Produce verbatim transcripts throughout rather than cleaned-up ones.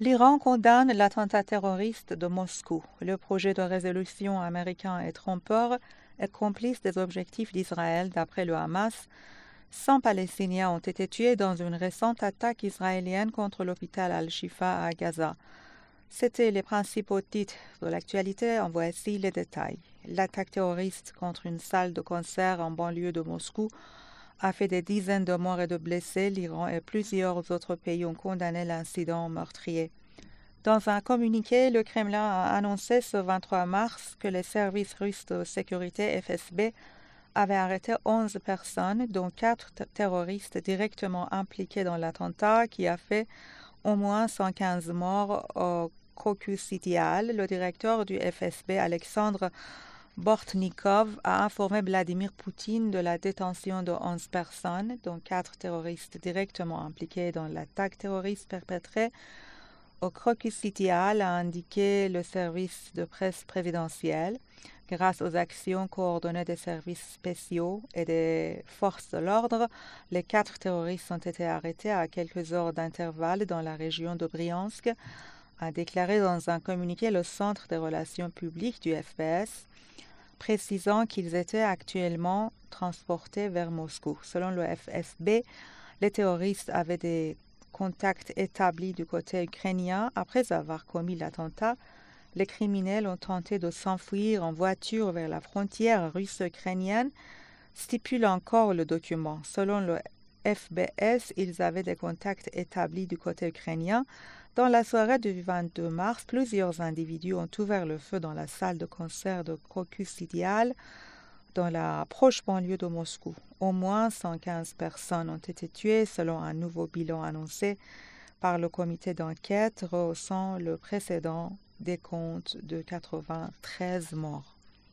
L'Iran condamne l'attentat terroriste de Moscou. Le projet de résolution américain est trompeur et complice des objectifs d'Israël d'après le Hamas. cent Palestiniens ont été tués dans une récente attaque israélienne contre l'hôpital Al-Shifa à Gaza. C'étaient les principaux titres de l'actualité, en voici les détails. L'attaque terroriste contre une salle de concert en banlieue de Moscou a fait des dizaines de morts et de blessés. L'Iran et plusieurs autres pays ont condamné l'incident meurtrier. Dans un communiqué, le Kremlin a annoncé ce vingt-trois mars que les services russes de sécurité F S B avaient arrêté onze personnes, dont quatre terroristes directement impliqués dans l'attentat qui a fait au moins cent quinze morts au Crocus City Hall. Le directeur du F S B, Alexandre Bortnikov, a informé Vladimir Poutine de la détention de onze personnes, dont quatre terroristes directement impliqués dans l'attaque terroriste perpétrée au Crocus City Hall, a indiqué le service de presse présidentiel. Grâce aux actions coordonnées des services spéciaux et des forces de l'ordre, les quatre terroristes ont été arrêtés à quelques heures d'intervalle dans la région de Briansk, a déclaré dans un communiqué le Centre des relations publiques du F B S, précisant qu'ils étaient actuellement transportés vers Moscou. Selon le F S B, les terroristes avaient des contacts établis du côté ukrainien. Après avoir commis l'attentat, les criminels ont tenté de s'enfuir en voiture vers la frontière russo-ukrainienne, stipule encore le document. Selon le F B S, ils avaient des contacts établis du côté ukrainien. Dans la soirée du vingt-deux mars, plusieurs individus ont ouvert le feu dans la salle de concert de Crocus City Hall, dans la proche banlieue de Moscou. Au moins cent quinze personnes ont été tuées selon un nouveau bilan annoncé par le comité d'enquête, rehaussant le précédent décompte de quatre-vingt-treize morts.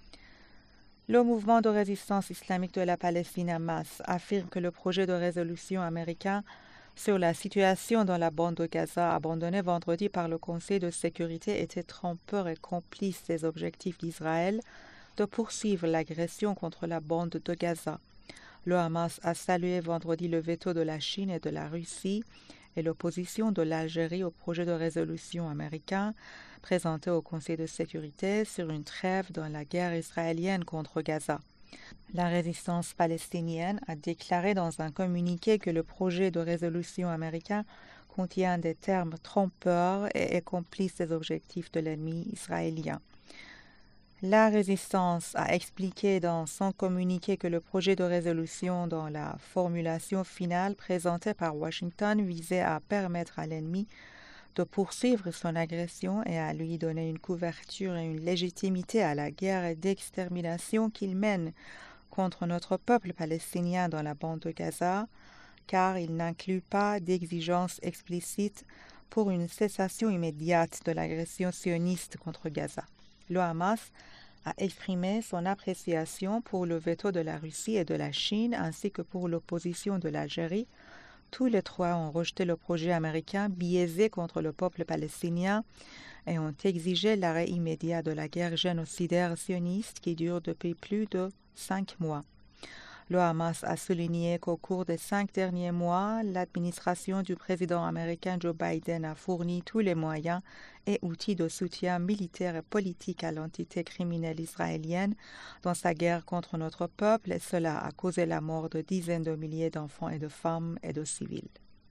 Le mouvement de résistance islamique de la Palestine, Hamas, affirme que le projet de résolution américain sur la situation dans la bande de Gaza, abandonné vendredi par le Conseil de sécurité, était trompeur et complice des objectifs d'Israël de poursuivre l'agression contre la bande de Gaza. Le Hamas a salué vendredi le veto de la Chine et de la Russie et l'opposition de l'Algérie au projet de résolution américain présenté au Conseil de sécurité sur une trêve dans la guerre israélienne contre Gaza. La résistance palestinienne a déclaré dans un communiqué que le projet de résolution américain contient des termes trompeurs et est complice des objectifs de l'ennemi israélien. La résistance a expliqué dans son communiqué que le projet de résolution dans la formulation finale présentée par Washington visait à permettre à l'ennemi de poursuivre son agression et à lui donner une couverture et une légitimité à la guerre d'extermination qu'il mène contre notre peuple palestinien dans la bande de Gaza, car il n'inclut pas d'exigence explicite pour une cessation immédiate de l'agression sioniste contre Gaza. Le Hamas a exprimé son appréciation pour le veto de la Russie et de la Chine ainsi que pour l'opposition de l'Algérie. Tous les trois ont rejeté le projet américain biaisé contre le peuple palestinien et ont exigé l'arrêt immédiat de la guerre génocidaire sioniste qui dure depuis plus de cinq mois. Le Hamas a souligné qu'au cours des cinq derniers mois, l'administration du président américain Joe Biden a fourni tous les moyens et outils de soutien militaire et politique à l'entité criminelle israélienne dans sa guerre contre notre peuple, et cela a causé la mort de dizaines de milliers d'enfants et de femmes et de civils.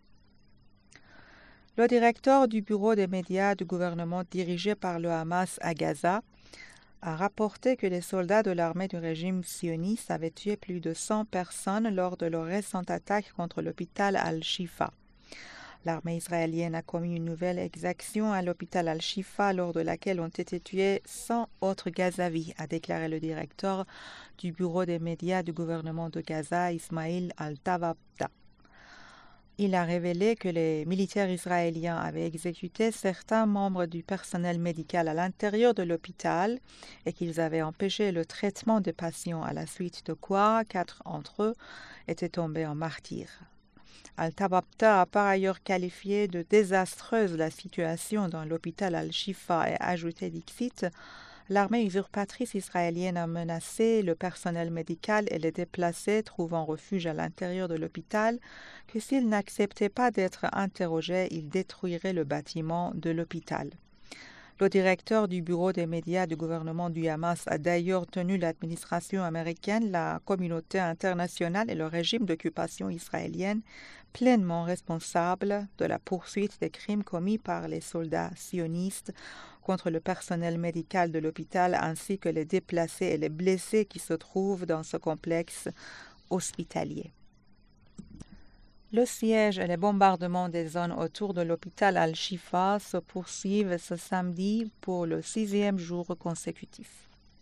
Le directeur du bureau des médias du gouvernement dirigé par le Hamas à Gaza a rapporté que les soldats de l'armée du régime sioniste avaient tué plus de cent personnes lors de leur récente attaque contre l'hôpital Al-Shifa. L'armée israélienne a commis une nouvelle exaction à l'hôpital Al-Shifa lors de laquelle ont été tués cent autres Gazavis, a déclaré le directeur du bureau des médias du gouvernement de Gaza, Ismail Al-Tababta. Il a révélé que les militaires israéliens avaient exécuté certains membres du personnel médical à l'intérieur de l'hôpital et qu'ils avaient empêché le traitement des patients, à la suite de quoi quatre d'entre eux étaient tombés en martyrs. Al-Tababta a par ailleurs qualifié de désastreuse la situation dans l'hôpital Al-Shifa et ajouté, dixit, L'armée usurpatrice israélienne a menacé le personnel médical et les déplacés trouvant refuge à l'intérieur de l'hôpital que s'ils n'acceptaient pas d'être interrogés, ils détruiraient le bâtiment de l'hôpital. Le directeur du bureau des médias du gouvernement du Hamas a d'ailleurs tenu l'administration américaine, la communauté internationale et le régime d'occupation israélienne pleinement responsables de la poursuite des crimes commis par les soldats sionistes contre le personnel médical de l'hôpital ainsi que les déplacés et les blessés qui se trouvent dans ce complexe hospitalier. Le siège et les bombardements des zones autour de l'hôpital Al-Shifa se poursuivent ce samedi pour le sixième jour consécutif.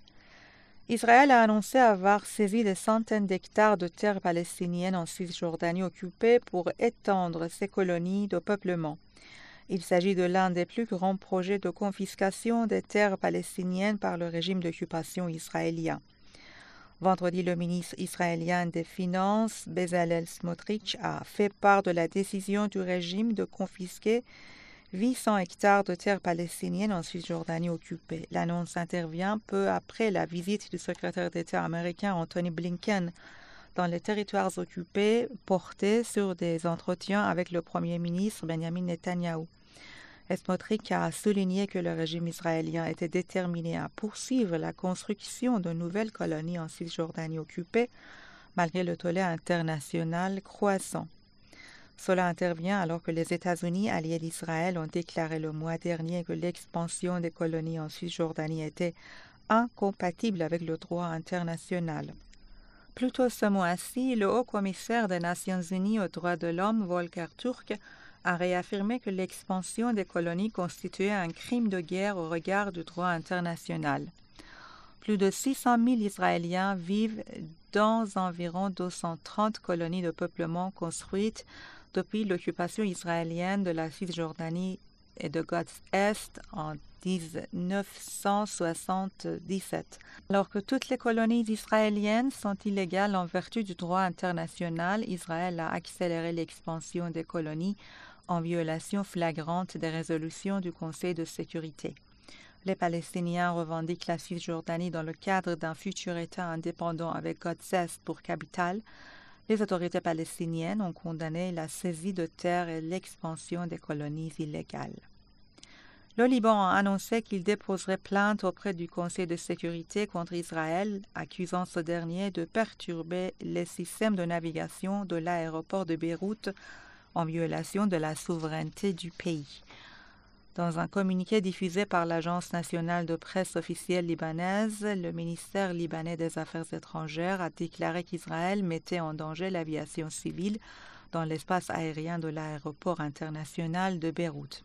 Israël a annoncé avoir saisi des centaines d'hectares de terres palestiniennes en Cisjordanie occupée pour étendre ses colonies de peuplement. Il s'agit de l'un des plus grands projets de confiscation des terres palestiniennes par le régime d'occupation israélien. Vendredi, le ministre israélien des Finances, Bezalel Smotrich, a fait part de la décision du régime de confisquer huit cents hectares de terres palestiniennes en Cisjordanie occupée. L'annonce intervient peu après la visite du secrétaire d'État américain Anthony Blinken dans les territoires occupés, portés sur des entretiens avec le premier ministre Benjamin Netanyahou. Smotrich a souligné que le régime israélien était déterminé à poursuivre la construction de nouvelles colonies en Cisjordanie occupée, malgré le tollé international croissant. Cela intervient alors que les États-Unis, alliés d'Israël, ont déclaré le mois dernier que l'expansion des colonies en Cisjordanie était incompatible avec le droit international. Plus tôt ce mois-ci, le haut-commissaire des Nations unies aux droits de l'homme, Volker Turk, a réaffirmé que l'expansion des colonies constituait un crime de guerre au regard du droit international. Plus de six cent mille Israéliens vivent dans environ deux cent trente colonies de peuplement construites depuis l'occupation israélienne de la Cisjordanie et de God's Est en mille neuf cent soixante-dix-sept. Alors que toutes les colonies israéliennes sont illégales en vertu du droit international, Israël a accéléré l'expansion des colonies en violation flagrante des résolutions du Conseil de sécurité. Les Palestiniens revendiquent la Cisjordanie dans le cadre d'un futur État indépendant avec God's Est pour capitale. Les autorités palestiniennes ont condamné la saisie de terres et l'expansion des colonies illégales. Le Liban a annoncé qu'il déposerait plainte auprès du Conseil de sécurité contre Israël, accusant ce dernier de perturber les systèmes de navigation de l'aéroport de Beyrouth en violation de la souveraineté du pays. Dans un communiqué diffusé par l'Agence nationale de presse officielle libanaise, le ministère libanais des Affaires étrangères a déclaré qu'Israël mettait en danger l'aviation civile dans l'espace aérien de l'aéroport international de Beyrouth.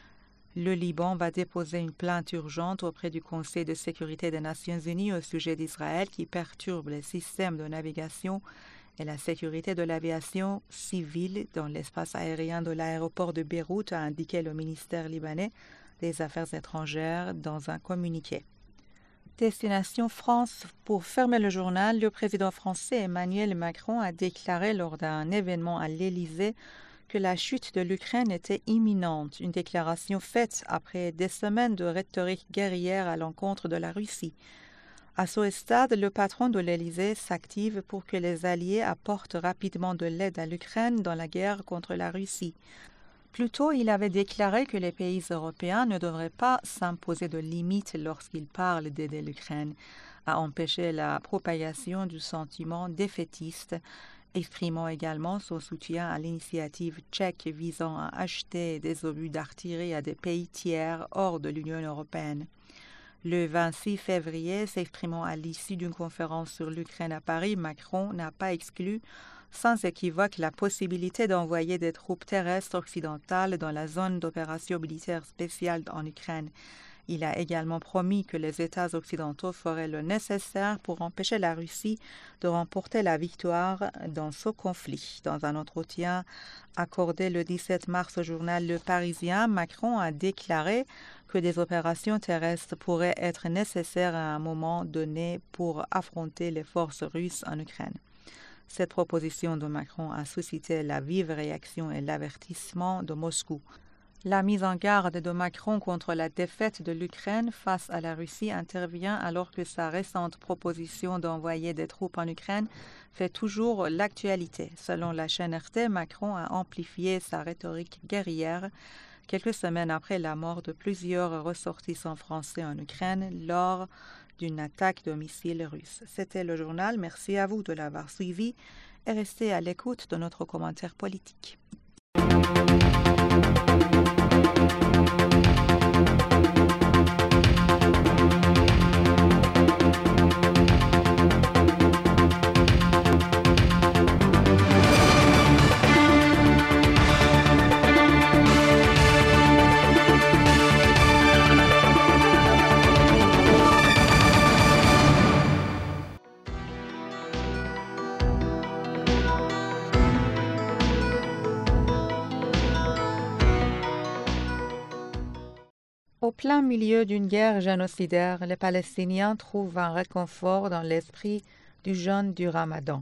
Le Liban va déposer une plainte urgente auprès du Conseil de sécurité des Nations unies au sujet d'Israël qui perturbe les systèmes de navigation et la sécurité de l'aviation civile dans l'espace aérien de l'aéroport de Beyrouth, a indiqué le ministère libanais des Affaires étrangères dans un communiqué. Destination France. Pour fermer le journal, le président français Emmanuel Macron a déclaré lors d'un événement à l'Élysée que la chute de l'Ukraine était imminente, une déclaration faite après des semaines de rhétorique guerrière à l'encontre de la Russie. À ce stade, le patron de l'Élysée s'active pour que les Alliés apportent rapidement de l'aide à l'Ukraine dans la guerre contre la Russie. Plus tôt, il avait déclaré que les pays européens ne devraient pas s'imposer de limites lorsqu'ils parlent d'aider l'Ukraine, à empêcher la propagation du sentiment défaitiste, exprimant également son soutien à l'initiative tchèque visant à acheter des obus d'artillerie à des pays tiers hors de l'Union européenne. Le vingt-six février, s'exprimant à l'issue d'une conférence sur l'Ukraine à Paris, Macron n'a pas exclu sans équivoque la possibilité d'envoyer des troupes terrestres occidentales dans la zone d'opération militaire spéciale en Ukraine. Il a également promis que les États occidentaux feraient le nécessaire pour empêcher la Russie de remporter la victoire dans ce conflit. Dans un entretien accordé le dix-sept mars au journal Le Parisien, Macron a déclaré que des opérations terrestres pourraient être nécessaires à un moment donné pour affronter les forces russes en Ukraine. Cette proposition de Macron a suscité la vive réaction et l'avertissement de Moscou. La mise en garde de Macron contre la défaite de l'Ukraine face à la Russie intervient alors que sa récente proposition d'envoyer des troupes en Ukraine fait toujours l'actualité. Selon la chaîne R T, Macron a amplifié sa rhétorique guerrière quelques semaines après la mort de plusieurs ressortissants français en Ukraine lors d'une attaque de missiles russes. C'était le journal. Merci à vous de l'avoir suivi et restez à l'écoute de notre commentaire politique. Au plein milieu d'une guerre génocidaire, les Palestiniens trouvent un réconfort dans l'esprit du jeûne du Ramadan.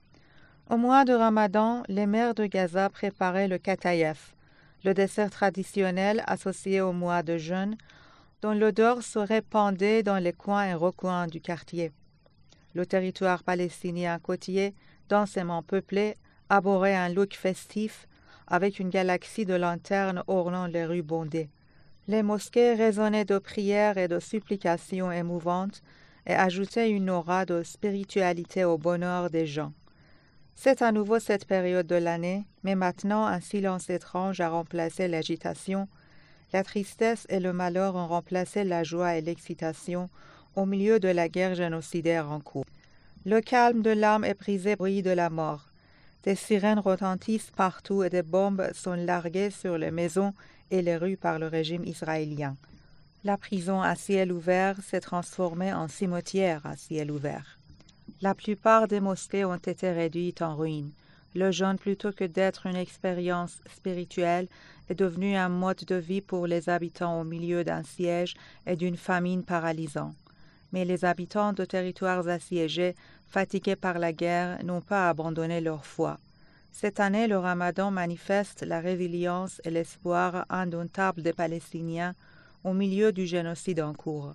Au mois de Ramadan, les mères de Gaza préparaient le katayef, le dessert traditionnel associé au mois de jeûne, dont l'odeur se répandait dans les coins et recoins du quartier. Le territoire palestinien côtier, densément peuplé, arborait un look festif avec une galaxie de lanternes ornant les rues bondées. Les mosquées résonnaient de prières et de supplications émouvantes et ajoutaient une aura de spiritualité au bonheur des gens. C'est à nouveau cette période de l'année, mais maintenant un silence étrange a remplacé l'agitation, la tristesse et le malheur ont remplacé la joie et l'excitation au milieu de la guerre génocidaire en cours. Le calme de l'âme est brisé par le bruit de la mort. Des sirènes retentissent partout et des bombes sont larguées sur les maisons et les rues par le régime israélien. La prison à ciel ouvert s'est transformée en cimetière à ciel ouvert. La plupart des mosquées ont été réduites en ruines. Le jeûne, plutôt que d'être une expérience spirituelle, est devenu un mode de vie pour les habitants au milieu d'un siège et d'une famine paralysante. Mais les habitants de territoires assiégés, fatigués par la guerre, n'ont pas abandonné leur foi. Cette année, le Ramadan manifeste la résilience et l'espoir indomptable des Palestiniens au milieu du génocide en cours,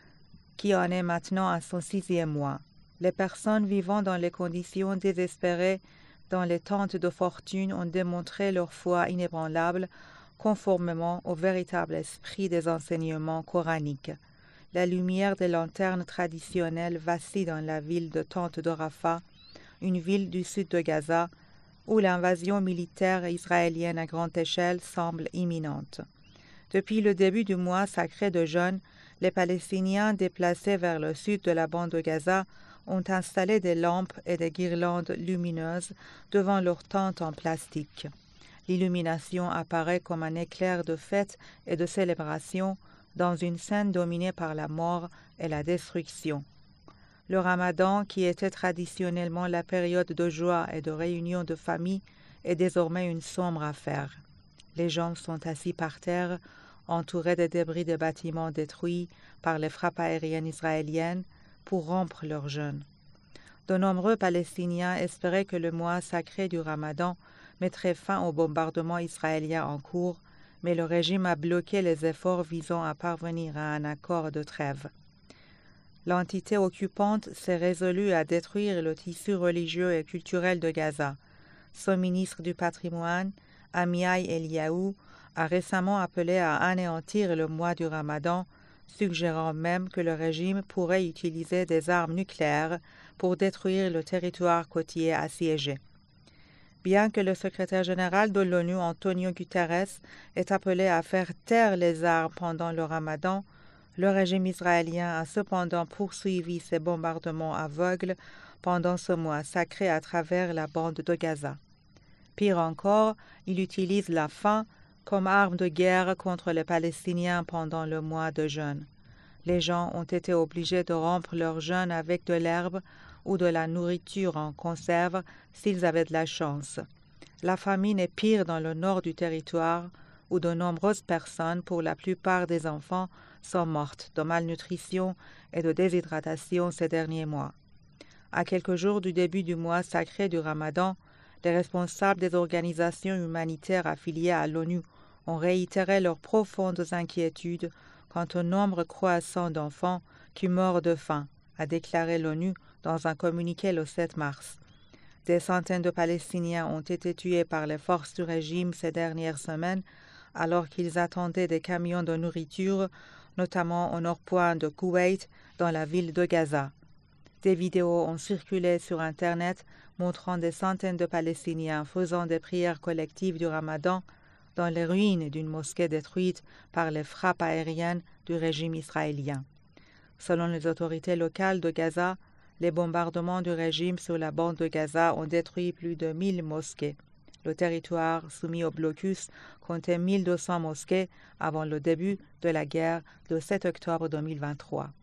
qui en est maintenant à son sixième mois. Les personnes vivant dans les conditions désespérées dans les tentes de fortune ont démontré leur foi inébranlable conformément au véritable esprit des enseignements coraniques. La lumière des lanternes traditionnelles vacille dans la ville de Tente de Rafah, une ville du sud de Gaza, où l'invasion militaire israélienne à grande échelle semble imminente. Depuis le début du mois sacré de jeûne, les Palestiniens déplacés vers le sud de la bande de Gaza ont installé des lampes et des guirlandes lumineuses devant leurs tentes en plastique. L'illumination apparaît comme un éclair de fête et de célébration dans une scène dominée par la mort et la destruction. Le Ramadan, qui était traditionnellement la période de joie et de réunion de famille, est désormais une sombre affaire. Les gens sont assis par terre, entourés des débris des bâtiments détruits par les frappes aériennes israéliennes, pour rompre leur jeûne. De nombreux Palestiniens espéraient que le mois sacré du Ramadan mettrait fin aux bombardements israéliens en cours, mais le régime a bloqué les efforts visant à parvenir à un accord de trêve. L'entité occupante s'est résolue à détruire le tissu religieux et culturel de Gaza. Son ministre du patrimoine, Amiai Eliaou, a récemment appelé à anéantir le mois du Ramadan, suggérant même que le régime pourrait utiliser des armes nucléaires pour détruire le territoire côtier assiégé. Bien que le secrétaire général de l'ONU, Antonio Guterres, ait appelé à faire taire les armes pendant le Ramadan, le régime israélien a cependant poursuivi ses bombardements aveugles pendant ce mois sacré à travers la bande de Gaza. Pire encore, il utilise la faim comme arme de guerre contre les Palestiniens pendant le mois de jeûne. Les gens ont été obligés de rompre leur jeûne avec de l'herbe ou de la nourriture en conserve s'ils avaient de la chance. La famine est pire dans le nord du territoire, où de nombreuses personnes, pour la plupart des enfants, sont mortes de malnutrition et de déshydratation ces derniers mois. À quelques jours du début du mois sacré du Ramadan, les responsables des organisations humanitaires affiliées à l'ONU ont réitéré leurs profondes inquiétudes quant au nombre croissant d'enfants qui meurent de faim, a déclaré l'ONU dans un communiqué le sept mars. Des centaines de Palestiniens ont été tués par les forces du régime ces dernières semaines alors qu'ils attendaient des camions de nourriture, notamment au nord-point de Koweït, dans la ville de Gaza. Des vidéos ont circulé sur Internet montrant des centaines de Palestiniens faisant des prières collectives du Ramadan dans les ruines d'une mosquée détruite par les frappes aériennes du régime israélien. Selon les autorités locales de Gaza, les bombardements du régime sur la bande de Gaza ont détruit plus de mille mosquées. Le territoire soumis au blocus comptait mille deux cents mosquées avant le début de la guerre le sept octobre deux mille vingt-trois.